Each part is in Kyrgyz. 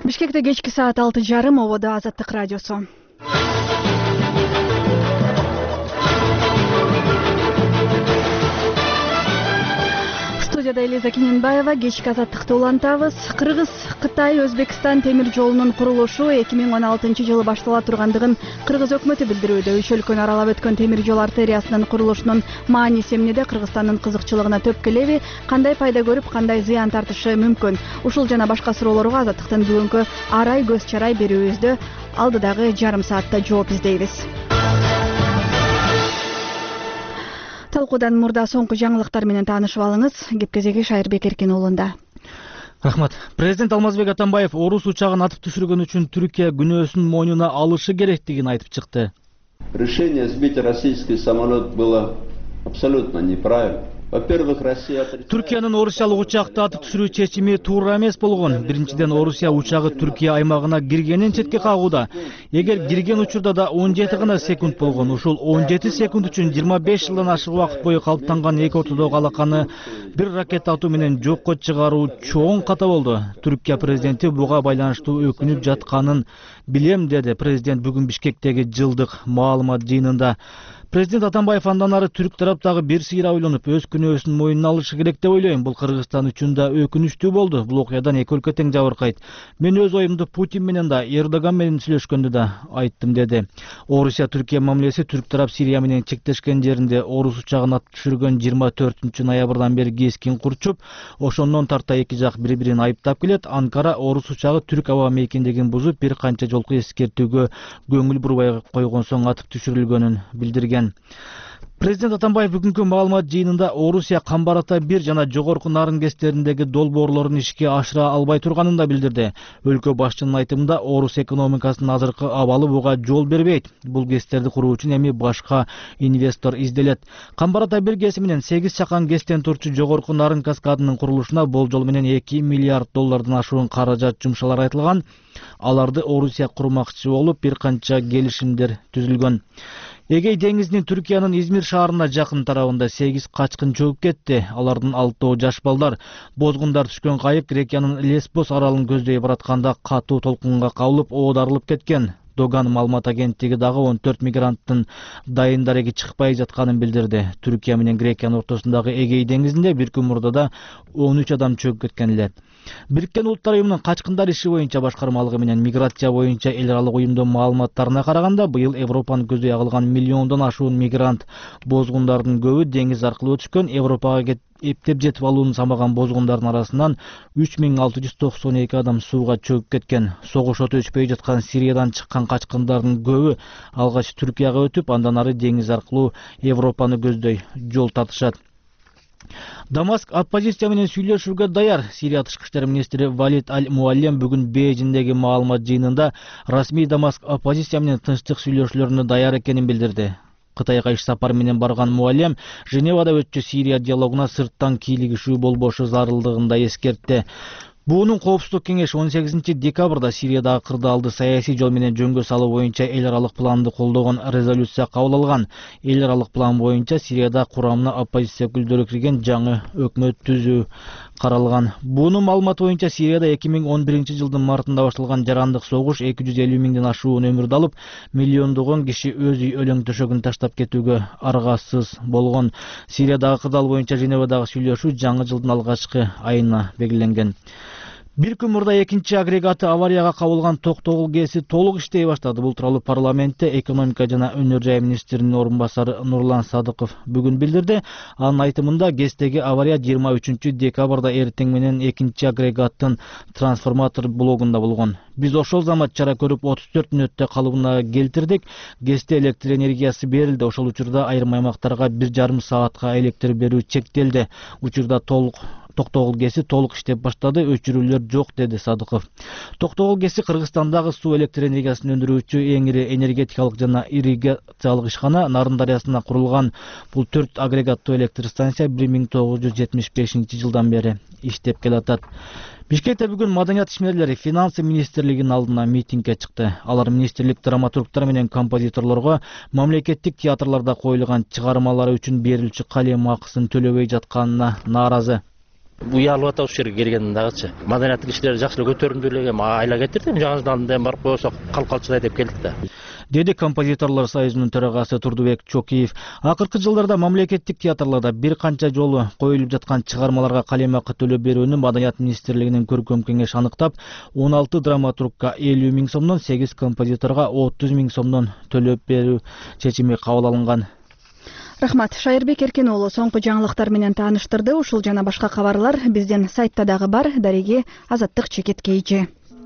Бишкекте кечки саат 6:30 ободо Азаттык радиосу. Студияда Элиза Киненбаева, кечки Азаттыкты улантабыз. Кыргыз, Кытай, Өзбекстан темир жолунун курулушу 2016-жылы баштала тургандыгын Кыргыз өкмөтү билдирүүдө. Үч өлкөнү аралап өткөн темир жол артериясынын курулушунун мааниси эмнеде, Кыргызстандын кызыкчылыгына төп келеби, кандай пайда көрүп, кандай зыян тартышы мүмкүн? Ушул жана башка суроолорго Азаттыктын бүгүнкү арай көз чарай берүүбүздө алдыдагы жарым саатта жооп издейбиз. Талкуудан мурда соңку жаңылыктар менен таанышып алыңыз. Кепкезеги Шайырбек Эркен уулунда. Рахмат. Президент Алмазбек Атамбаев орус учагын атып түшүргөн үчүн Түркия күнөөсүн мойнуна алышы керектигин айтып чыкты. Решение сбить российский самолет было абсолютно неправильно. Во-первых, Россия... Түркиянын Орусиялык учакты атып түшүрүү чечими туура эмес болгон. Биринчиден, Орусия учагы Түркия аймагына киргенин четке кагууда. Эгер кирген учурда да 17 гана секунд болгон, ушул 17 секунд үчүн 25 жылдан ашык убакыт бою калыптанган эки ортодогу алаканы бир ракета атуу менен жокко чыгаруу чоң ката болду. Түркия президенти буга байланыштуу өкүнүп жатканын билем, деди президент бүгүн Бишкектеги жылдык маалымат жыйынында. Президент Атамбаев андан ары түрк тараптагы бир сыйра ойлонуп, өз күнөөсүн мойнуна алышы керек деп ойлойм. Бул Кыргызстан үчүн да өкүнүчтүү болду. Бул окуядан эки өлкө тең жабыркайт. Мен өз оюмду Путин менен да, Эрдоган менен сүйлөшкөндө да айттым, деди. Орусия Түркия мамилеси түрк тарап Сирия менен чектешкен жеринде орус учагын атып түшүргөн 24 ноябрдан бери кескин курчуп, ошондон тарта эки жак бири-бирин айыптап келет. Анкара орус учагы түрк аба мейкиндигин бузуп, бир канча жолку эскертүүгө көңүл бурбай койгон соң атып түшүрүлгөнүн билдирген. Президент Атамбаев бүгүнкү маалымат жыйынында Орусия Камбар Ата 1 жана жогорку Нарын кестериндеги долбоорлорун ишке ашыра албай турганын да билдирди. Өлкө башчынын айтымында, орус экономикасынын азыркы абалы буга жол бербейт. Бул кестерди куруу үчүн эми башка инвестор изделет. Камбар Ата 1 кеси менен 8 чакан кестен турчу жогорку Нарын каскадынын курулушуна болжол менен 2 миллиард доллардан ашуун каражат жумшалар айтылган. Аларды Орусия курмакчы болуп, бир канча келишимдер түзүлгөн. Эгей деңизинин Түркиянын Измир шаарына жакын тарабында 8 качкын чөгүп кетти. Алардын 6 жаш балдар. Бозгундар түшкөн кайык Грекиянын Лесбос аралын көздөй баратканда катуу толкунга кабылып, оодарылып кеткен. Доган маалымат агенттиги дагы 14 мигранттын дайын дареги чыкпай жатканын билдирди. Түркия менен Грекиянын ортосундагы Эгей деңизинде бир күн мурда да 13 адам чөгүп кеткен эле. Бириккен Улуттар уюмунун качкындар иши боюнча башкармалыгы менен миграция боюнча эл аралык уюмдун маалыматтарына караганда, быйыл Европаны көздөй агылган миллиондон ашуун мигрант бозгундардын көбү деңиз аркылуу өтүшкөн. Европага эптеп жетип алууну самаган бозгундардын арасынан 3692 адам сууга чөгүп кеткен. Согуш оту өчпөй жаткан Сириядан чыккан качкындардын көбү алгач Түркияга өтүп, андан ары деңиз аркылуу Европаны көздөй жол тартышат. Дамаск оппозиция менен сүйлөшүүгө даяр. Сирия тышкы иштер министри Валид Аль-Муаллем бүгүн Бейжиңдеги маалымат жыйынында расмий Дамаск оппозиция менен тынчтык сүйлөшүүлөрүнө даяр экенин билдирди. Кытайга иш сапар менен барган Муаллем Женевада өтчү Сирия диалогуна сырттан кийлигишүү болбошу зарылдыгын да эскертти. Буунун коопсуздук кеңеши 18 декабрда Сириядагы кырдаалды саясий жол менен жөнгө салуу боюнча эл аралык планды колдогон резолюция кабыл алган. Эл аралык план боюнча Сирияда курамына оппозиция өкүлдөрү кирген жаңы өкмөт түзүү каралган. Буунун маалыматы боюнча Сирияда 2011 жылдын мартында башталган жарандык согуш 250 миңден ашуун өмүрдү алып, миллиондогон киши өз үй өлөң төшөгүн таштап кетүүгө аргасыз болгон. Сириядагы кырдаал боюнча Женевадагы сүйлөшүү жаңы жылдын алгачкы айына белгиленген. Бир күн мурда экинчи агрегаты аварияга кабылган Токтогул ГЭСи толук иштей баштады. Бул тууралуу парламентте экономика жана өнөр жай министринин орун басары Нурлан Садыков бүгүн билдирди. Анын айтымында, ГЭСтеги авария 23 декабрда эртең менен экинчи агрегаттын трансформатор блогунда болгон. Биз ошол замат чара көрүп 34 мүнөттө калыбына келтирдик. ГЭСте электр энергиясы берилди. Ошол учурда айрым аймактарга 1,5 саатка электр берүү чектелди. Учурда Токтогул ГЭСи толук иштеп баштады, өчүрүүлөр жок, деди Садыков. Токтогул ГЭСи Кыргызстандагы суу электр энергиясын өндүрүүчү эң ири энергетикалык жана ирригациялык ишкана. Нарын дарыясына курулган бул 4 агрегаттуу электр станция 1975 жылдан бери иштеп келатат. Бишкекте бүгүн маданият ишмерлери финансы министрлигинин алдына митингге чыкты. Алар министрлик драматургтар менен композиторлорго мамлекеттик театрларда коюлган чыгармалары үчүн берилчү калем акысын төлөбөй жатканына нааразы. Уялып атабыз ушул жерге келгенден дагычы. Маданияттык ишleri жакшы эле көтөрүндү эле, айла кетирдим, жаңыдан барып койсок калчылай деп келдик да. Деди композиторлор союзунун төрагасы Турдубек Чокиев. Акыркы жылдарда мамлекеттик театрларда бир канча жолу коюлуп жаткан чыгармаларга калемакы төлөп берүүнү Маданият министрлигинин көркөм кеңеши аныктап, 16 драматургка 50 000 сомдон, 8 композиторго 30 000 сомдон төлөп берүү чечими кабыл алынган. Рахмат. Шайырбек Эркен уулу соңку жаңылыктар менен тааныштырды. Ушул жана башка кабарлар биздин сайтта дагы бар. Дареги Азаттык чекиткейчи.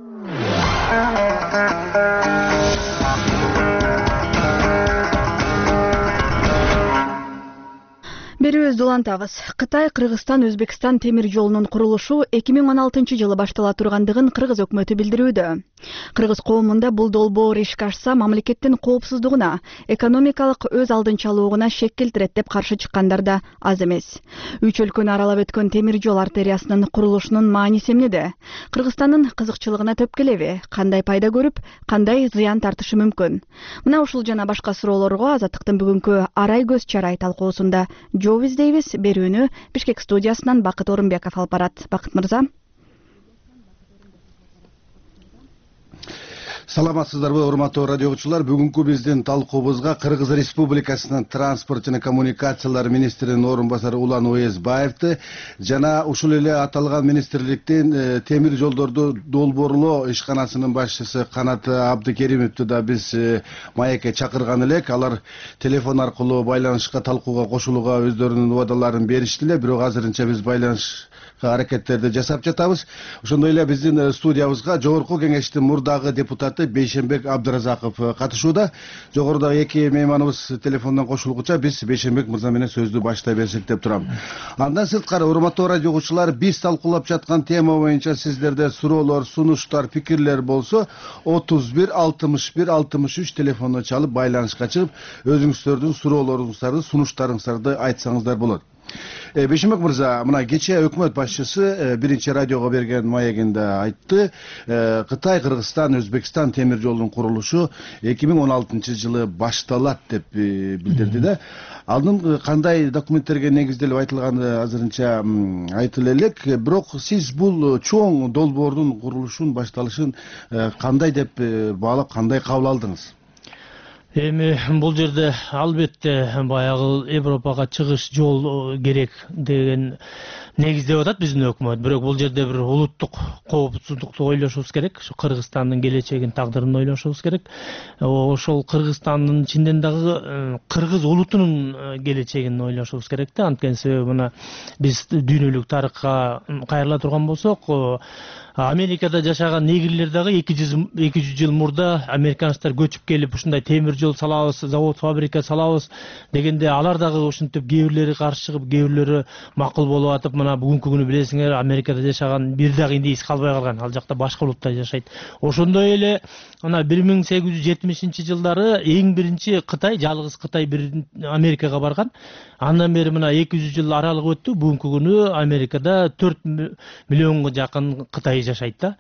Берүүбүздү улантабыз. Кытай, Кыргызстан, Өзбекстан темир жолунун курулушу 2016 жылы баштала тургандыгын Кыргыз өкмөтү билдирүүдө. Кыргыз коомунда бул долбоор ишке ашса, мамлекеттин коопсуздугуна, экономикалык өз алдынчалуулугуна шек келтирет деп каршы чыккандар да аз эмес. Үч өлкөнү аралап өткөн темир жол артериясынын курулушунун мааниси эмнеде? Кыргызстандын кызыкчылыгына төп келеби? Кандай пайда көрүп, кандай зыян тартышы мүмкүн? Мына ушул жана башка суроолорго Азаттыктын бүгүнкү арай көз чарай талкуусунда жооп издейбиз. Берүүнү Бишкек студиясынан Бакыт Орунбеков алып барат. Бакыт мырза. Саламатсыздарбы, урматтуу радио угуучулар. Бүгүнкү биздин талкуубузга Кыргыз Республикасынын транспорт жана коммуникациялар министринин орун басары Улан Уезбаевди жана ушул эле аталган министрликтин темир жолдорду долбоорлоо ишканасынын башчысы Канат Абдыкеримовду да биз маекке чакырган элек. Алар телефон аркылуу байланышка, талкууга кошулууга өздөрүнүн убадаларын беришти эле, бирок азырынча биз байланыш аракеттерди жасап жатабыз. Ошондой эле биздин студиябызга жогорку кеңештин мурдагы депутаты Бейшенбек Абдыразаков катышууда. Жогорудагы эки мейманыбыз телефондон кошулгуча биз Бейшенбек мырза менен сөздү баштай берсек деп турам. Андан сырткары, урматтуу радио угуучулар, биз талкуулап жаткан тема боюнча сиздерде суроолор, сунуштар, пикирлер болсо 31 61 63 телефонуна чалып байланышка чыгып, өзүңүздөрдүн суроолоруңуздарды, сунуштарыңыздарды айтсаңыздар болот. Бейшенбек мырза, мына кечээ өкмөт башчысы биринчи радиого берген маегинде айтты, Кытай, Кыргызстан, Өзбекстан темир жолунун курулушу 2016 жылы башталат деп билдирди да. Алдын кандай документтерге негизделип айтылганы азырынча айтылы элек, бирок сиз бул чоң долбоордун курулушун башталышын кандай деп баалап, кандай кабыл алдыңыз? Эми бул жерде албетте баягы Европага чыгыш жол керек деген негиздеп атат биздин өкмөт. Бирок бул жерде бир улуттук коопсуздукту ойлошубуз керек. Ушу Кыргызстандын келечегин, тагдырын ойлошубуз керек. Ошол Кыргызстандын ичинен дагы кыргыз улутунун келечегин ойлошубуз керек да. Анткени себеби мына биз дүйнөлүк тарыхка кайрыла турган болсок, Америкада жашаган негрлер дагы 200 жыл мурда американецтер көчүп келип ушундай темир жол салабыз, завод, фабрика салабыз дегенде алар дагы ушинтип кээ бирлери каршы чыгып, кээ бирлери макул болуп атып, мына бүгүнкү күнү билесиңер, Америкада жашаган бир дагы индейс калбай калган. Ал жакта башка улуттар жашайт. Ошондой эле мына 1870 жылдары эң биринчи Кытай, жалгыз Кытай бир Америкага барган. Андан бери мына 200 жыл аралык өттү. Бүгүнкү күнү Америкада 4 миллионго жакын Кытай жашайт да.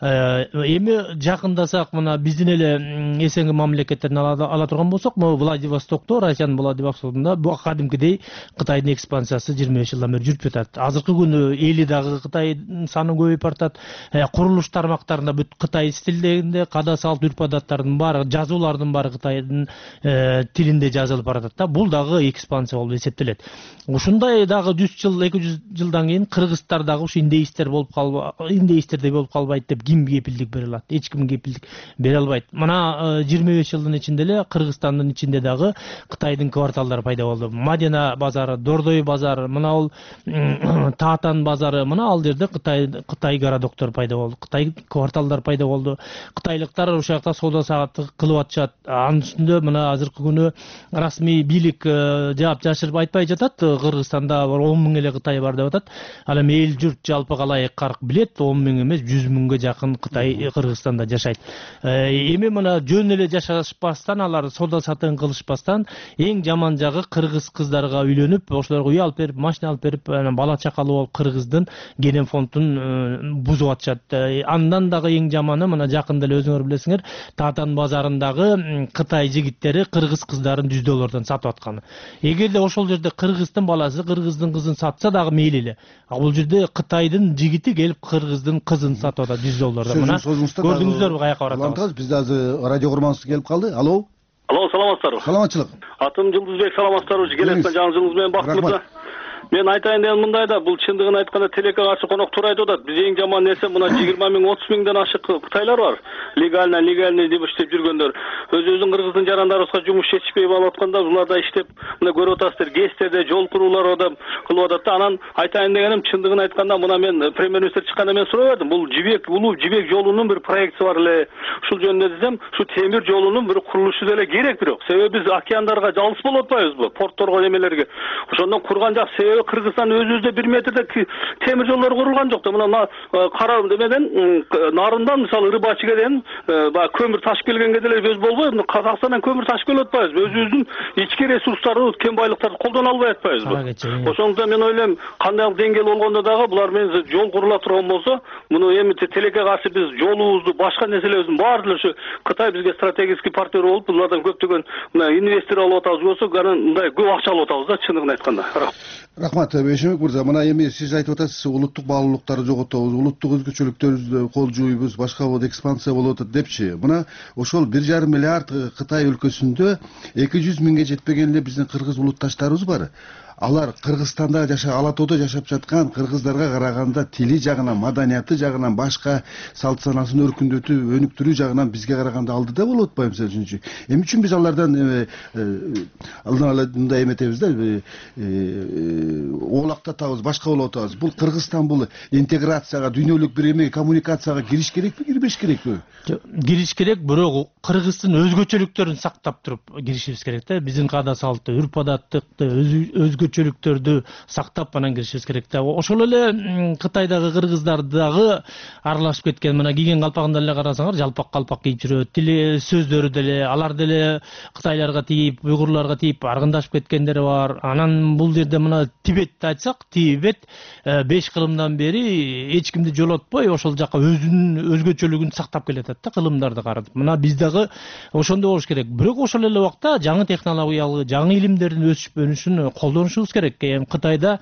Эми жакындасак, мына биздин эле СНГ мамлекеттерин ала турган болсок, могу Владивостокто, Россиянын Владивостокунда бу кадимкидей Кытайдын экспансиясы 25 жылдан бери жүрүп жатат. Азыркы күнү эли дагы Кытайдын саны көбөйүп баратат. Курулуш тармактарында бүт Кытай стилдегинде, када салт үрп-адаттардын баары, жазуулардын баары Кытайдын тилинде жазылып баратат да. Бул дагы экспансия болуп эсептелет. Ушундай дагы 100 жыл, 200 жылдан кийин кыргыздар дагы ушу индейстер болуп индейстердей болуп калбайт деп ким кепилдик бере алат? Эч ким кепилдик бере албайт. Мына 25 жылдын ичинде эле Кыргызстандын ичинде дагы Кытайдын кварталдары пайда болду. Мадина базары, Дордой базары, мына ал Таатан базары, мына ал жерде Кытай городоктор пайда болду. Кытай кварталдар пайда болду. Кытайлыктар ошол жакта соода саатты кылып атышат. Анын үстүндө мына азыркы күнү расмий бийлик жаап жашырып айтпай жатат. Кыргызстанда 10 000 эле Кытай бар деп атат. Ал эми эл журт жалпы калайык карк билет, 10 000 эмес 100 миңге жакын Кытай Кыргызстанда жашайт. Эми мына жөн эле жашашпастан, алар соода сатын кылышпастан эң жаман жагы кыргыз кыздарга үйлөнүп, ошолорго үй алып берип, машина алып берип, бала чакалуу болуп Кыргыздын ген фондун бузуп атышат. Андан дагы эң жаманы мына жакында эле өзүңөр билесиңер, Татан базарындагы Кытай жигиттери кыргыз кыздарын $100 сатып атканы. Эгерде ошол жерде кыргыздын баласы кыргыздын кызын сатса дагы мейли эле. А бул жерде Кытайдын жигити келип кыргыздын кызын сатып атат $100. Мына көрдүңүздөрбү каяка баратабыз. Бизде азыр радио курманыбыз келип калды. Алло. Алло, саламатсыздарбы? Саламатчылык. Атым Жылдызбек, саламатсыздарбы? Келесиң жаңы жылыңыз менен бактылык мырза. Мен айтайын деген мындай да, бул чындыгын айтканда телекке каршы конок туура айтып атат. Биз эң жаман нерсе мына 20 миң, 30 миңден ашык кытайлар бар. Легальный деп иштеп жүргөндөр. Өзүбүздүн кыргыздын жарандарыбызга жумуш жетишпей болуп атканда, буларда иштеп, мына көрүп атасыздар, ГЭСтерде жол куруулар кылып атат да. Анан айтайын дегеним, чындыгын айтканда, мына мен премьер-министр чыкканда мен сурап едим. Бул улуу жибек жолунун бир проектиси бар эле. Ушул жөнүндө десем, ушу темир жолунун бир курулушу деле керек бирок. Себеби биз океандарга жалгыз болуп атпайбызбы? Портторго немелерге. Ошондон курган жак себеби Кыргызстан өзүбүздө 1 метрде темир жолдор курулган жок да. Мына кара демеден нарындан мисалы Рыбачыга дейин баягы көмүр ташып келгенге деле көз болбой, Казакстандан көмүр ташып келип атпайбызбы? Өзүбүздүн ички ресурстарды, кен байлыктарды колдоно албай атпайбызбы? Ошондуктан мен ойлойм, кандай деңгээл болгондо дагы булар менен жол курула турган болсо, муну эми телекке каршы биз жолубузду, башка нерселерибиздин баары эле ушу Кытай бизге стратегический партнер болуп, булардан көптөгөн инвестор алып атабыз болсо, мындай көп акча алып атабыз да, чындыгын айтканда. Рахмат, Бейшембек мырза. Мына эми сиз айтып атасыз, улуттук баалуулуктарды жоготобуз, улуттук өзгөчөлүктөрүбүздү кол жууйбуз, башка болот, экспансия болуп атат депчи. Мына ошол 1,5 миллиард Кытай өлкөсүндө 200 миңге жетпеген эле биздин кыргыз улутташтарыбыз бар. Алар Кыргызстанда Ала тоодо жашап жаткан кыргыздарга караганда тили жагынан, маданияты жагынан, башка салт санасын өркүндөтүү, өнүктүрүү жагынан бизге караганда алдыда болуп атпайбы мисалы үчүнчү? Эмне үчүн биз алардан мындай эметебиз да, оолактатабыз, башка болуп атабыз? Бул Кыргызстан бул интеграцияга, дүйнөлүк бир эме коммуникацияга кириш керекпи, кирбеш керекпи? Кириш керек, бирок Кыргыздын өзгөчөлүктөрүн сактап туруп киришибиз керек да. Биздин каада салтты, үрп адаттыкты, өзгөчөлүктөрдү сактап анан киришибиз керек да. Ошол эле Кытайдагы кыргыздар дагы аралашып кеткен. Мына кийген калпагында эле карасаңар, жалпак калпак кийип жүрөт. Тили сөздөрү деле, алар деле Кытайларга тийип, уйгурларга тийип аргындашып кеткендери бар. Анан бул жерде мына Тибетти айтсак, Тибет 5 кылымдан бери эч кимди жолотпой, ошол жака өзүнүн өзгөчөлүгүн сактап келатат да, кылымдарды каратып. Мына биз дагы ошондой болуш керек. Бирок ошол эле убакта жаңы технологиялык, жаңы илимдердин өсүп өнүшүн колдонушубуз керек. Кытайда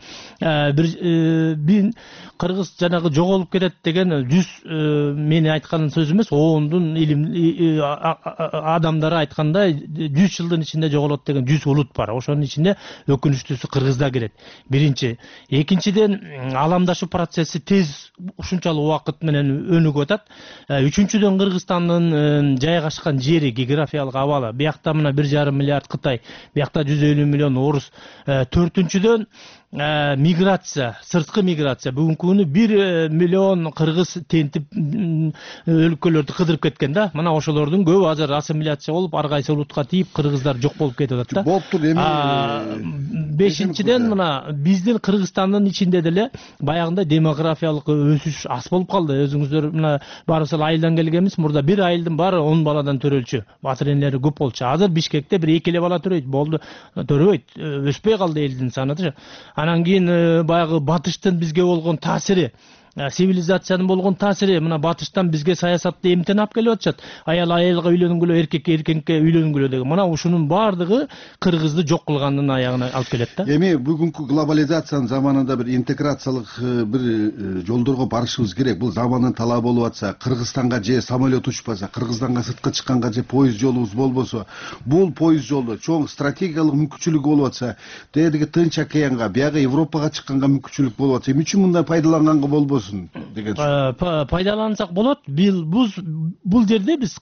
бир кыргыз жанагы жоголуп кетет деген 100 мени айткан сөз эмес, ондун илим адамдары айтканда 100 жылдын ичинде жоголот деген 100 улут бар. Ошонун ичинде өкүнүчтүүсү Кыргыз да кирет. Биринчи. Экинчиден, аламдашуу процесси тез ушунчалык убакыт менен өнүгүп атат. Үчүнчүдөн, Кыргызстандын жайгашкан жери, географиялык абалы. Биякта мына 1,5 миллиард Кытай, биякта 150 миллион орус. Төртүнчүдөн, миграция, сырткы миграция. Бүгүнкү күнү 1 миллион кыргыз тентип өлкөлөрдү кыдырып кеткен да. Мына ошолордун көбү азыр ассимиляция болуп, ар кайсы улутка тийип, кыргыздар жок болуп кетип атат да. Болуптур эми. Бешинчиден, мына биздин Кыргызстандын ичинде деле баягындай демографиялык өсүш аз болуп калды. Өзүңүздөр мына барыбыз айылдан келгенбиз. Мурда бир айылдын баары 10 баладан төрөлчү. Батыр энелери көп болчу. Азыр Бишкекте бир 2 эле бала төрөйт. Болду, төрөбөйт. Өспөй калды элдин санычы. Анан кийин баягы батыштын бизге болгон таасири, цивилизациянын болгон таасири, мына батыштан бизге саясатты эмтен алып келип атышат. Аял айылга үйлөнгүлө, эркек эркекке үйлөнгүлө деген. Мына ушунун баардыгы кыргызды жок кылгандын аягына алып келет да. Эми бүгүнкү глобализациянын заманында бир интеграциялык бир жолдорго барышыбыз керек. Бул замандын талабы болуп атса, Кыргызстанга же самолет учпаса, Кыргызстанга сыртка чыкканга же поезд жолубуз болбосо, бул поезд жолу чоң стратегиялык мүмкүнчүлүк болуп атса, тиги Тынч океанга, бияга Европага чыкканга мүмкүнчүлүк болуп атса, эмне үчүн мындай пайдаланганга болбосун деген. Пайдалансак болот. Бул жерде биз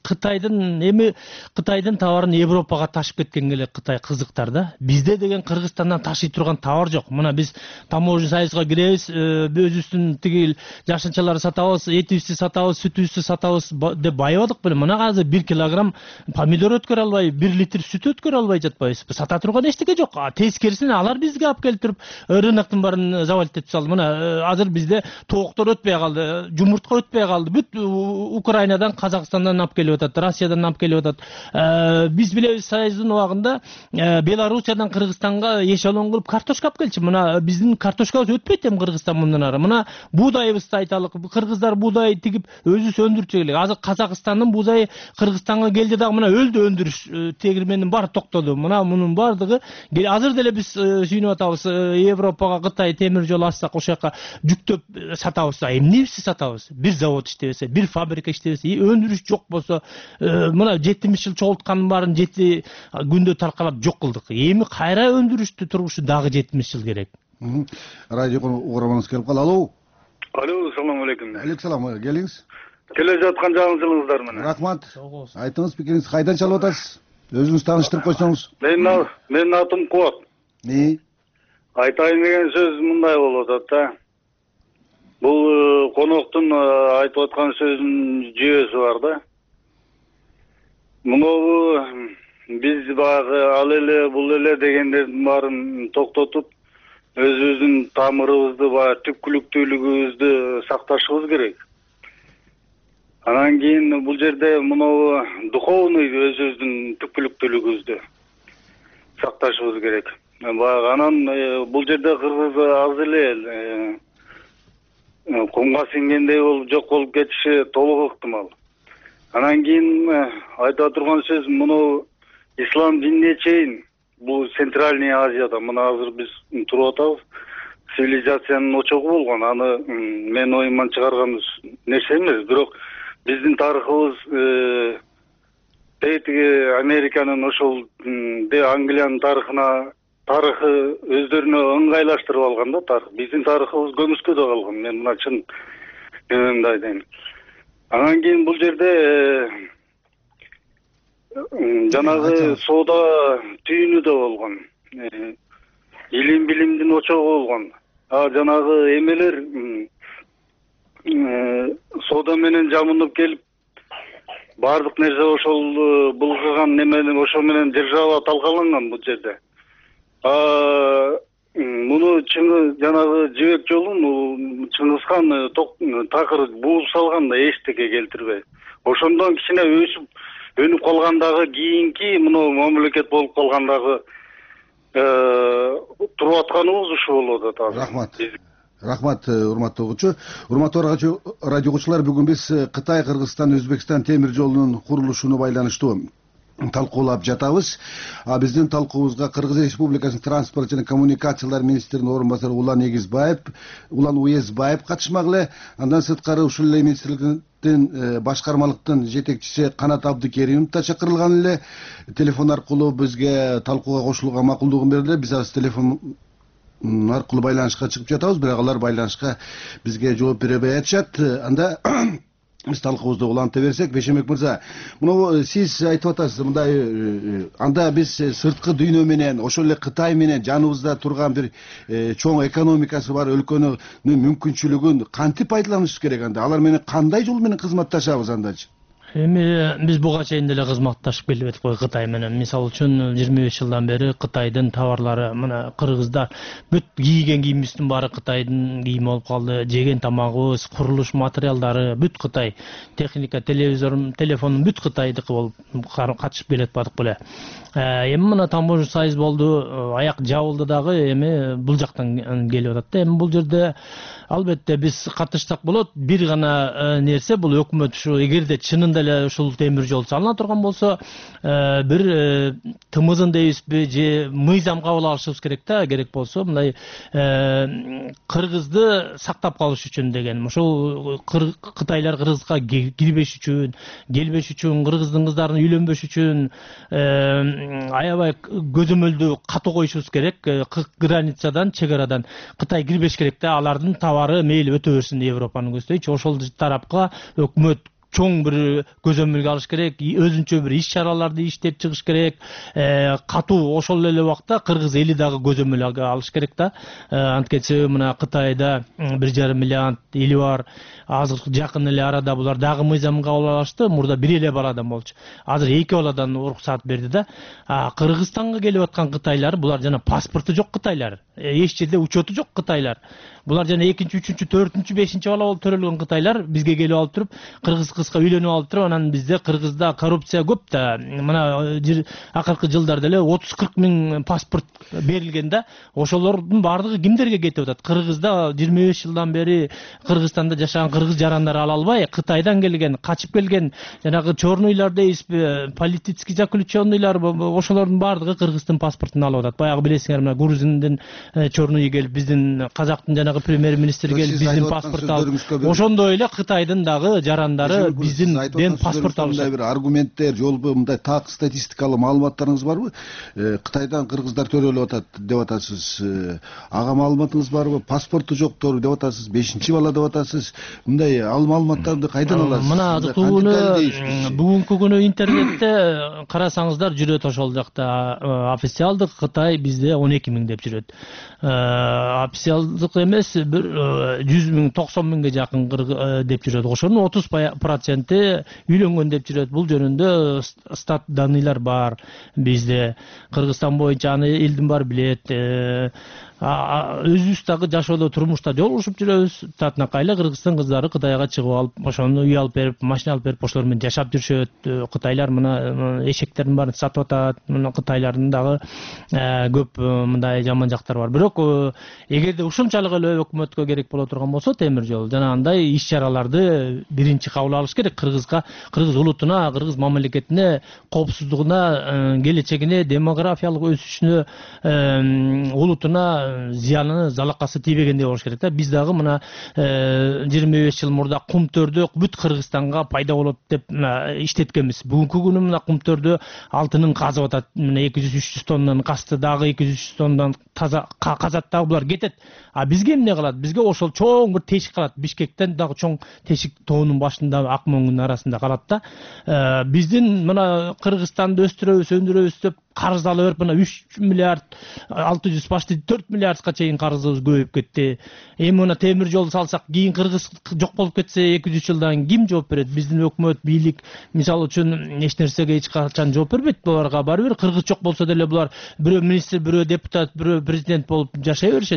Кытайдын товарын Европага ташып кеткенге эле Кытай кызыктар да. Бизде деген Кыргызстандан ташый турган товар жок. Мына биз таможня союзга киребиз, өзүбүздүн тиги жашынчаларды сатабыз, этибизди сатабыз, сүтүбүздү сатабыз деп байыбадык беле. Мына азыр 1 килограмм помидор өткөрө албай, 1 литр сүт өткөрө албай жатпайбыз. Сата турган эчтеке жок. Тескерисине алар бизге алып келип туруп рыноктун баарын завалить этип салды. Мына азыр бизде тоок токтор өтпөй калды, жумуртка өтпөй калды. Бүт Украинадан, Казакстандан алып келип атат, Россиядан алып келип атат. Биз билебиз, Союздун убагында Белоруссиядан Кыргызстанга эшелон кылып картошка алып келчү. Мына биздин картошкабыз өтпөйт эми Кыргызстан мындан ары. Мына буудайыбызды айталык. Кыргыздар буудай тигип өзүбүз өндүрчү элек. Азыр Казакстандын буудайы Кыргызстанга келди дагы мына өлдү өндүрүш тегирменин баары токтоду. Мына мунун баардыгы азыр деле биз сүйүнүп атабыз. Европага Кытай темир жол ачсак, ошол жака жүктөп сатабыз. Эмнебизди сатабыз? Бир завод иштебесе, бир фабрика иштебесе, өндүрүш жок болсо, мына 70 жыл чогулткандын баарын 7 күндө таркалап жок кылдык. Эми кайра өндүрүштү тургушу дагы 70 жыл керек. Радио угурманыбыз келип калды. Алло. Алло, assalomu alaykum. Алейкум, келиңиз. Келе жаткан жаңылыгыңыздар менен. Рахмат. Айтыңыз пикириңиз, кайдан чалып атасыз? Өзүңүз тааныштырып койсоңуз. Менин атым Кубат. Айтайын деген сөз мындай болуп атат да. Бул коноктун айтып аткан сөзүнүн жүйөсү бар да. Муну биз баягы ал эле бул эле дегендердин баарын токтотуп, өзүбүздүн тамырыбызды, баягы түпкүлүктүүлүгүбүздү сакташыбыз керек. Анан кийин бул жерде муну духовный өзүбүздүн түпкүлүктүүлүгүбүздү сакташыбыз керек. Баягы анан бул жерде кыргыз аз эле кумга сиңгендей болуп жок болуп кетиши толук ыктымал. Анан кийин айтып турган сөз муну ислам динине чейин бул Центральный Азияда мына азыр биз туруп атабыз. Цивилизациянын очогу болгон. Аны мен оюман чыгарган нерсе эмес, бирок биздин тарыхыбыз тетиги Американын ошол Англиянын тарыхы өздөрүнө ыңгайлаштырып алган да тарых. Биздин тарыхыбыз көмүскөдө калган. Мен мына чын эмемди айтайын. Анан кийин бул жерде жанагы соода түйүнү да болгон. Илим билимдин очогу болгон. Жанагы эмелер соода менен жамынып келип баардык нерсе ошол булгаган немени ошо менен держава талкаланган бул жерде. Муну жанагы жибек жолун Чыңгызхан такыр бууп салган да эчтеке келтирбей. Ошондон кичине өнүп калгандагы кийинки муну мамлекет болуп калгандагы туруп атканыбыз ушу болуп атат. Рахмат. Рахмат, урматтуу угуучу. Урматтуу радио угуучулар, бүгүн биз Кытай, Кыргызстан, Өзбекстан темир жолунун курулушуна байланыштуу талкуулап жатабыз. Биздин талкуубузга Кыргыз Республикасынын транспорт жана коммуникациялар министринин орун басары Улан Уезбаев катышмак эле. Андан сырткары ушул эле министрликтин башкармалыктын жетекчиси Канат Абдыкеримов да чакырылган эле. Телефон аркылуу бизге талкууга кошулууга макулдугун берди. Биз азыр телефон аркылуу байланышка чыгып жатабыз, бирок алар байланышка бизге жооп бербей атышат. Анда биз талкуубузду уланта берсек, Бешембек мырза, муну сиз айтып атасыз, мындай анда биз сырткы дүйнө менен, ошол эле Кытай менен жаныбызда турган бир чоң экономикасы бар өлкөнүн мүмкүнчүлүгүн кантип пайдаланышыбыз керек анда? Алар менен кандай жол менен кызматташабыз andачы? Эми биз буга чейин деле кызматташып келип атып кой Кытай менен. Мисалы үчүн 25 жылдан бери Кытайдын товарлары, мына кыргыздар бүт кийген кийимибиздин баары Кытайдын кийими болуп калды. Жеген тамагыбыз, курулуш материалдары бүт Кытай. Техника, телефон бүт Кытайдыкы болуп катышып келет бадык беле. Эми мына таможня союз болду, аяк жабылды дагы, эми бул жактан келип атат да. Эми бул жерде албетте биз катышсак болот. Бир гана нерсе бул өкмөт ушу эгерде чынында эле ушул темир жол салына турган болсо, бир тымызын дейбизби же мыйзам кабыл алышыбыз керек да, керек болсо мындай кыргызды сактап калыш үчүн деген. Ошол Кытайлар Кыргызга кирбеш үчүн, келбеш үчүн, кыргыздын кыздарын үйлөнбөш үчүн аябай көзөмөлдү катуу коюшубуз керек. Границадан, чек арадан Кытай кирбеш керек да, алардын товары мейли өтө берсин Европанын көздөйчү. Ошол тарапка өкмөт чоң бир көзөмөлгө алыш керек, өзүнчө бир иш чараларды иштеп чыгыш керек. Катуу ошол эле убакта кыргыз эли дагы көзөмөл алыш керек да. Анткени мына Кытайда 1,5 миллион эли бар. Азыр жакын эле арада булар дагы мыйзам кабыл алышты. Мурда бир эле баладан болчу. Азыр 2 баладан уруксат берди да. Кыргызстанга келип аткан кытайлар, булар жана паспорту жок кытайлар. Эч жерде учету жок кытайлар. булар жана 2-нчи 3-нчү 4-нчү 5-нчи бала болуп төрөлгөн кытайлар бизге келип алып туруп кыргыз кызга үйлөнүп алып туруп анан бизде Кыргызда коррупция көп да. Мына акыркы жылдарда эле 30-40 миң паспорт берилген да. Ошолордун баардыгы кимдерге кетип атат? Кыргызда 25 жылдан бери Кыргызстанда жашаган кыргыз жарандар ала албай, Кытайдан келген, качып келген жанагы черныйлар дейсизби, политический заключенныйлар, ошолордун баардыгы Кыргыздын паспортун алып атат. Баягы билесиңер, мына Грузиндин черный келип, биздин казактын жанагы премьер-министри келип биздин паспорт алып, ошондой эле Кытайдын дагы жарандары биздин паспорт алышат. Бир аргументтер, жолбу мындай так статистикалык маалыматтарыңыз барбы? Кытайдан кыргыздар төрөлүп атат деп атасыз. Ага маалыматыңыз барбы? Паспорту жоктор деп атасыз, 5-нчи бала деп атасыз. Мындай ал маалыматтарды кайдан аласыз? Мына бүгүнкү күнү интернетте карасаңыздар жүрөт ошол жакта официалдык Кытай бизде 12 миң деп жүрөт. Официалдык эмес бир 100 миң 90 миңге жакын деп жүрөт. Ошонун 30% үйлөнгөн деп жүрөт. Бул жөнүндө стат даныйлар бар бизде. Кыргызстан боюнча аны элдин баары билет. Өзүбүз дагы жашоодо турмушта жолугушуп жүрөбүз. Татынакайлы Кыргызстан кыздары Кытайга чыгып алып, ошону үй алып берип, машина алып берип, ошолор менен жашап жүрүшөт. Кытайлар мына эшектердин баарын сатып атат. Мына кытайлардын дагы көп мындай жаман жактары бар. Бирок эгерде ушунчалык эле өкмөткө керек боло турган болсо, темир жол жанагындай иш-чараларды биринчи кабыл алыш керек. Кыргызга, кыргыз улутуна, кыргыз мамлекетине, коопсуздугуна, келечегине, демографиялык өсүшүнө, улутуна зыяны, залакасы тийбегендей болуш керек да. Биз дагы мына 25 жыл мурда кумтөрдө бүт Кыргызстанга пайда болот деп иштеткенбиз. Бүгүнкү күнү мына кумтөрдө алтынын казып атат. Мына 200-300 тоннан касты дагы 200-300 тоннадан таза казат дагы булар кетет. А бизге эмне калат? Бизге ошол чоң бир тешик калат. Бишкектен дагы чоң тешик тоонун башында Ак Мөңгүнүн арасында калат да. Биздин мына Кыргызстанды өстүрөбүз, өндүрөбүз деп карыз ала берип, мына 3 миллиард 600 почти 4 миллиардга чейин карызыбыз көбөйүп кетти. Эми мына темир жол салсак, кийин Кыргыз жок болуп кетсе 200 жылдан ким жооп берет? Биздин өкмөт, бийлик мисалы үчүн эч нерсеге эч качан жооп бербейт. Буларга баары бир кыргыз жок болсо деле булар бирөө министр, бирөө депутат, бирөө президент болуп жашай беришет.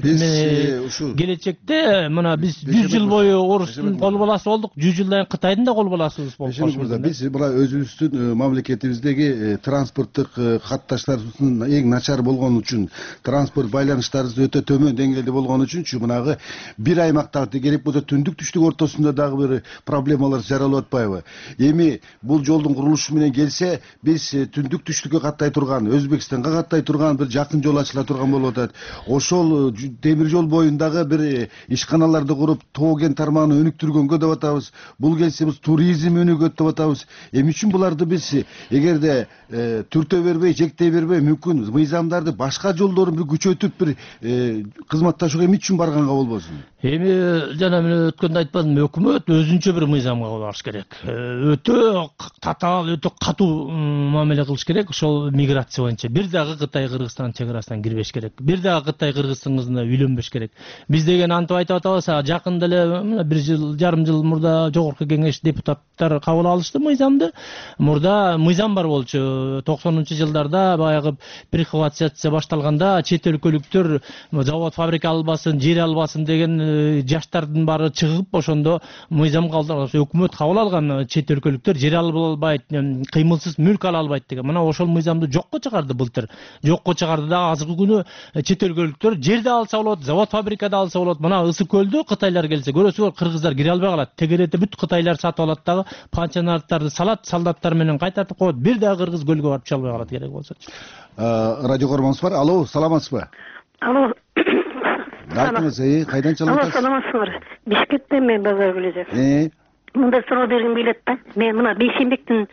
Келечекте мына биз 100 жыл бою орустун кол баласы болдук, 100 жылдан Кытайдын да кол баласыбыз болуп калышыбыз. Биз мына өзүбүздүн мамлекетибиздеги транспорттук катташтарыбыздын эң начар болгон үчүн, транспорт байланыштарыбыз өтө төмөн деңгээлде болгон үчүн мынагы бир аймакта керек болсо түндүк түштүк ортосунда дагы бир проблемалар жаралып атпайбы? Эми бул жолдун курулушу менен келсе, биз түндүк түштүккө каттай турган, Өзбекстанга каттай турган бир жакын жол ачыла турган болуп атат. Ошол темир жол боюндагы бир ишканаларды куруп, тоо кен тармагын өнүктүргөнгө деп атабыз. Бул келсе биз туризм өнүгөт деп атабыз. Эми үчүн буларды биз эгерде түртө бербей, жектей бербей, мүмкүн мыйзамдарды башка жолдорун бир күчөтүп бир кызматташууга эми үчүн барганга болбосун? Эми жана мен өткөндө айтпадымбы, өкмөт өзүнчө бир мыйзамга барыш керек. Өтө татаал, өтө катуу мамиле кылыш керек. Ошол миграция боюнча бир дагы Кытай Кыргызстан чек арасынан кирбеш керек. Бир дагы Кытай Кыргыздын кызына үйлөнбөш керек. Биз деген антип айтып атабыз, жакында эле бир жыл, жарым жыл мурда жогорку кеңеш депутаттар кабыл алышты мыйзамды. Мурда мыйзам бар болчу. 90-жылдарда баягы прихватизация башталганда чет өлкөлүктөр завод, фабрика албасын, жер албасын деген жаштардын баары чыгып, ошондо мыйзам кабыл өкмөт кабыл алган. Чет өлкөлүктөр жер ала албайт, кыймылсыз мүлк ала албайт деген. Мына ошол мыйзамды жокко чыгарды былтыр. Жокко чыгарды да азыркы күнү чет өлкөлүктөр жерде алса болот, завод, фабрикада алса болот. Мына Ысык көлдө Кытайлар келсе, көрөсүңөр, кыргыздар кире албай калат. Тегеретте бүт Кытайлар сатып алат дагы, пансионаттарды салат, солдаттар менен кайтартып коет. Бир дагы кыргыз көлгө барып чалбай калат керек болсочу. Радио көрмөңүз бар. Алло, саламатсызбы? Алло. Айтыңыз, кайдан чалып атасыз? Алло, саламатсызбы? Бишкектен мен Базар Гүлөзев. Мында суроо бергим келет да. Мен мына Бейшембектин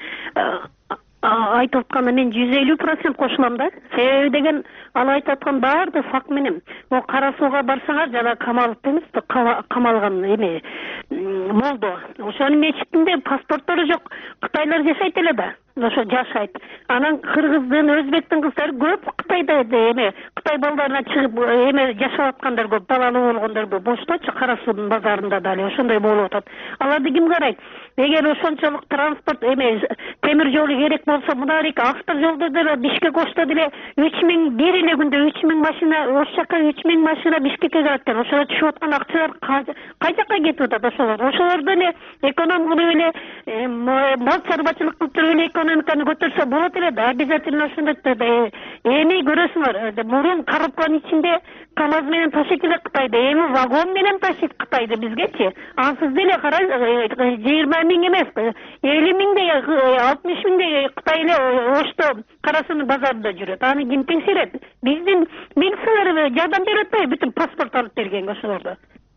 айтып атканда мен 150% кошулам да. Себеби деген ал айтып аткан баардык факт менен. Могу Кара Сууга барсаңар, жана Камалов эмес, камалган эме молдо. Ошонун мечитинде паспорттору жок. Кытайлар жашайт эле да. Ошо жашайт. Анан кыргыздын, өзбектин кыздары көп Кытайда эме Кытай балдарына чыгып эме жашап аткандар көп, балалуу болгондор көп. Бошточу Кара Суунун базарында дали ошондой болуп атат. Аларды ким карайт? эгер ошончолук транспорт эме темир жолу керек болсо мына автор жолдо деле Бишкек Ошто деле 3000 бир эле күндө 3000 машина Ош жака 3000 машина Бишкекке келет экен. Ошого түшүп аткан акчалар кай жака кетип атат ошолор? Ошолор деле эконом кылып эле мал чарбачылык кылып туруп эле экономиканы көтөрсө болот эле да. Обязательно ошондой эми көрөсүңөр. Мурун коробканын ичинде КамАЗ менен ташыйт эле Кытайды. Эми вагон менен ташыйт Кытайды бизгечи. Ансыз деле карай 20 миң эмес, 50 миңдей, 60 миңдей Кытай эле Ошто Карасунун базарында жүрөт. Аны ким текшерет? Биздин милициялар жардам берип атпайбы бүтүн паспорт алып берген ошолордо.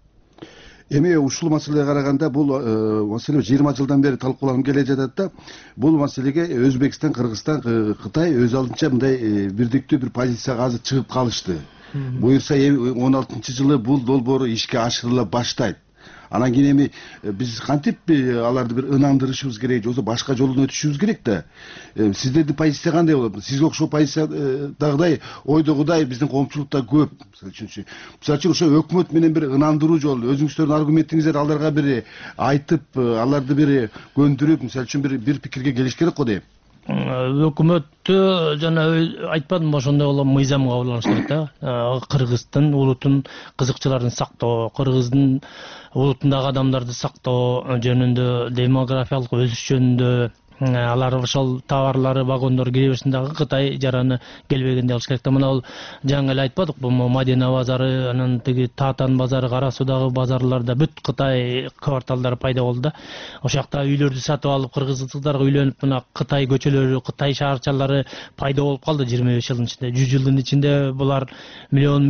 Эми ушул маселеге караганда бул маселе 20 жылдан бери талкууланып келе жатат да. Бул маселеге Өзбекстан, Кыргызстан, Кытай өз алдынча мындай бирдиктүү бир позицияга азыр чыгып калышты. Буюрса 16-жылы бул долбоору ишке ашырыла баштайт. Анан кийин эми биз кантип аларды бир ынандырышыбыз керек, же болбосо башка жолдон өтүшүбүз керек да. Сиздердин позиция кандай болот? Сизге окшоо позициядагыдай, ойдогудай биздин коомчулукта көп. Мисалы үчүн ошо өкмөт менен бир ынандыруу жолу, өзүңүздөрдүн аргументиңиздерди аларга бир айтып, аларды бир көндүрүп, мисалы үчүн бир пикирге келиш керек го дейм. Өкмөттү жана айтпадымбы ошондой боло мыйзам кабыл алыш керек да. Кыргыздын улутун, кызыкчыларын сактоо, Кыргыздын улутундагы адамдарды сактоо жөнүндө, демографиялык өсүш жөнүндө алар ошол товарлары, вагондор кире берсин дагы Кытай жараны келбегенде алыш керек да. Мына бул жаңы эле айтпадыкпы, Мадина базары, анан тиги Татан базары, Кара Суудагы базарларда бүт Кытай кварталдары пайда болду да. Ошол жакта үйлөрдү сатып алып, кыргыздарга үйлөнүп, мына Кытай көчөлөрү, Кытай шаарчалары пайда болуп калды 25 жылдын ичинде. 100 жылдын ичинде булар миллион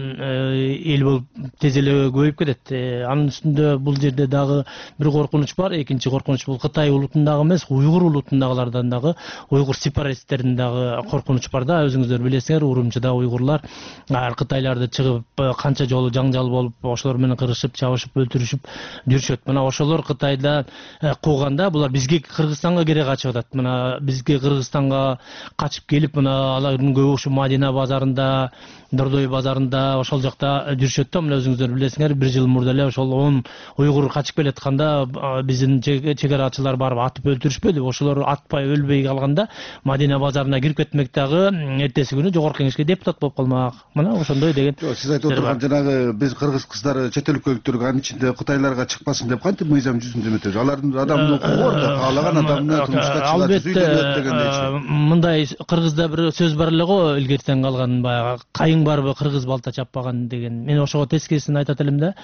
эл болуп тез эле көбөйүп кетет. Анын үстүндө бул жерде дагы бир коркунуч бар. Экинчи коркунуч бул Кытай улутундагы эмес, Уйгур улутундагылардан дагы, уйгур сепаратисттеринин дагы коркунуч бар да. Өзүңүздөр билесиңер, Урумчыда уйгурлар Кытайларды чыгып канча жолу жаңжал болуп, ошолор менен кырышып, чабышып, өлтүрүшүп жүрүшөт. Мына ошолор Кытайда кууганда булар бизге Кыргызстанга кере качып атат. Мына бизге Кыргызстанга качып келип, мына алардын көбү ушу Мадина базарында, Дордой базарында ошол жакта жүрүшөт да. Мына өзүңүздөр билесиңер, 1 жыл мурда эле ошол 10 уйгур качып келатканда биздин чегарачылар барып атып өлтүрүшпөдү. Ошолор атпай өлбөй калганда Мадина базарына кирип кетмек дагы эртеси күнү жогорку кеңешке депутат болуп калмак. Мына ошондой деген. Сиз айтып отурган жанагы биз кыргыз кыздары чет өлкөлүктөр анын ичинде Кытайларга чыкпасын деп кантип мыйзам жүзүндө өтөбүз? Алардын адамдын укугу бар да, каалаган адамына турмушка чыгат дегендейчи. Мындай кыргызда бир сөз бар эле го, илгертен калган баягы кайың барбы кыргыз балта чаппаган деген. Мен ошого тескерисин айтат элем да.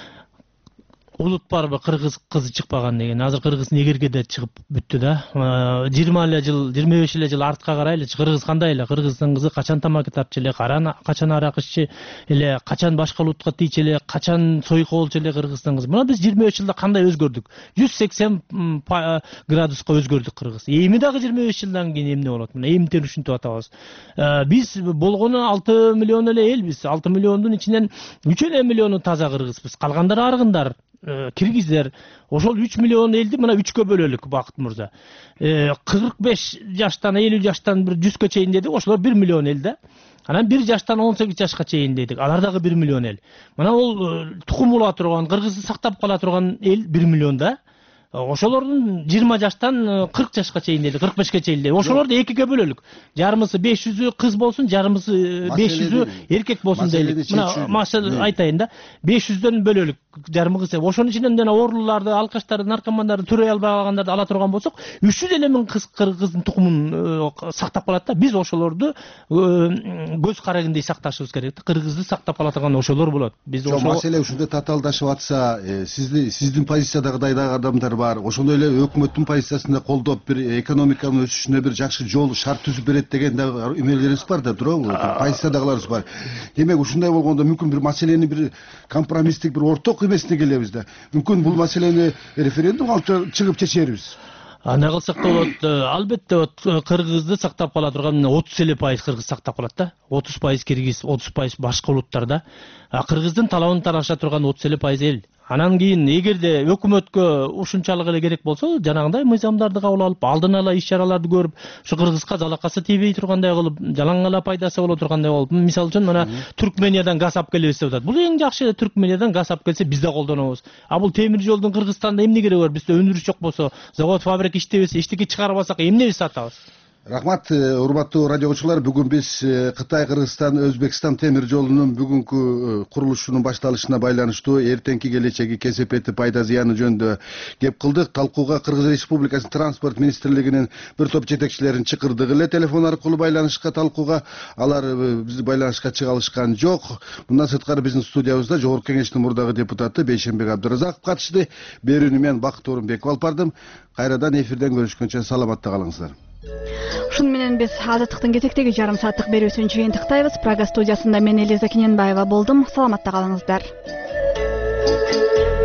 Улут барбы кыргыз кызы чыкпаган деген. Азыр кыргыз негерге да чыгып бүттү да. 25 эле жыл артка карайлычы, кыргыз кандай эле? Кыргыздын кызы качан тамак тартчу эле, качан арак иччи эле, качан башка улутка тийчү эле, качан сойку болчу эле кыргыздын кызы. Мына биз 25 жылда кандай өзгөрдүк? 180 градуска өзгөрдүк кыргыз. Эми дагы 25 жылдан кийин эмне болот? Мына эмтен ушинтип атабыз. Биз болгону 6 миллион эле элбиз. 6 миллиондун ичинен 3 эле миллиону таза кыргызбыз. Калгандары аргындар. Киргиздер. Ошол 3 миллион элди мына 3кө бөлөлүк Бакыт мырза. 45 жаштан 50 жаштан бир 100кө чейин дедик, ошолор 1 миллион эл да. Анан 1 жаштан 18 жашка чейин дедик. Алар дагы 1 миллион эл. Мына ол тукум була турган, кыргызды сактап кала турган эл 1 миллион да. Ошолордун 20 жаштан 40 жашка чейин дедик, 45ке чейин дедик. Ошолорду 2ге бөлөлүк. Жарымысы 500ü кыз болсун, жарымысы 500ü эркек болсун дейлик. Мына маселе айтайын да. 500дөн бөлөлүк. Жарымы кыз. Ошонун ичинен жана ооруларды, алкаштарды, наркомандарды, төрөй албай калгандарды ала турган болсок, 300 эле миң кыргыздын тукумун сактап калат да. Биз ошолорду көз карагындай сакташыбыз керек. Кыргызды сактап кала турган ошолор болот. Биз ошол маселе ушундай татаалдашып атса, сиздин позициядагыдай адамдар бар. Ошондой эле өкмөттүн позициясында колдоп бир экономиканын өсүшүнө бир жакшы жол, шарт түзүп берет деген эмелерибиз бар да, туурабы? Позициядагыларыбыз бар. Демек ушундай болгондо мүмкүн бир маселени бир компромисстик бир орток эмесине келебиз да. Мүмкүн бул маселени референдумга чыгып чечербиз. Андай кылсак да болот. Албетте кыргызды сактап кала турган 30 эле пайыз кыргыз сактап калат да. 30% киргиз, 30% башка улуттарда. Кыргыздын талабын тараша турган 30 эле пайыз эл. Анан кийин эгерде өкмөткө ушунчалык эле керек болсо, жанагындай мыйзамдарды кабыл алып, алдын ала иш-чараларды көрүп, ушу кыргызга жалакасы тийбей тургандай кылып, жалаң гана пайдасы боло тургандай болуп, мисалы үчүн мына Түркмениядан газ алып келебиз деп атат. Бул эң жакшы, Түркмениядан газ алып келсе биз да колдонобуз. А бул темир жолдун Кыргызстанда эмне кереги бар? Бизде өндүрүш жок болсо, завод, фабрика иштебесе, эчтеке чыгарбасак эмне биз сатабыз? Рахмат, урматтуу радио окуучулар. Бүгүн биз Кытай, Кыргызстан, Өзбекстан темир жолунун бүгүнкү курулушунун башталышына байланыштуу эртеңки келечеги, кесепети, пайда зыяны жөнүндө кеп кылдык. Талкууга Кыргыз Республикасынын транспорт министрлигинин бир топ жетекчилерин чакырдык эле телефон аркылуу байланышка, талкууга. Алар бизди байланышка чыга алышкан жок. Мындан сырткары биздин студиябызда Жогорку Кеңештин мурдагы депутаты Бейшенбек Абдыразаков катышты. Берүүнү мен Бакыт Орунбеков алып бардым. Кайрадан эфирден көрүшкөнчө саламатта калыңыздар. Ушуну менен биз азаттыктын кезектеги жарым сааттык берүүсүн жыйынтыктайбыз. Прага студиясында мен Элиза Киненбаева болдум. Саламатта калыңыздар.